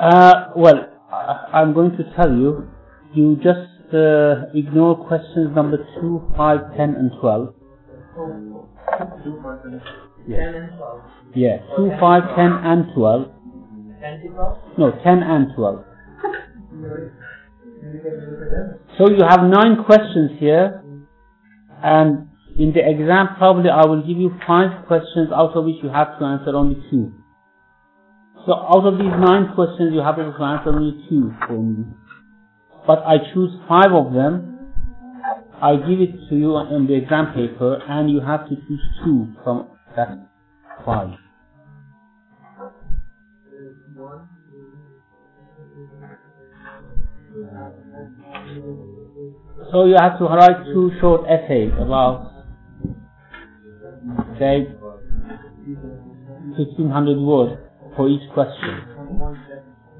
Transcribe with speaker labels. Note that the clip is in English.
Speaker 1: I'm going to tell you. You just ignore questions number 2, 5, 10 and 12.
Speaker 2: 10 and 12.
Speaker 1: Yeah, 2, 5, 10 and 12.
Speaker 2: 10 to 12?
Speaker 1: No, 10 and 12. So you have 9 questions here, and in the exam probably I will give you 5 questions out of which you have to answer only 2. So out of these 9 questions you have to answer only 2 for me. But I choose 5 of them, I give it to you in the exam paper, and you have to choose 2 from that 5. So you have to write 2 short essays about, say, 1,500 words for each question.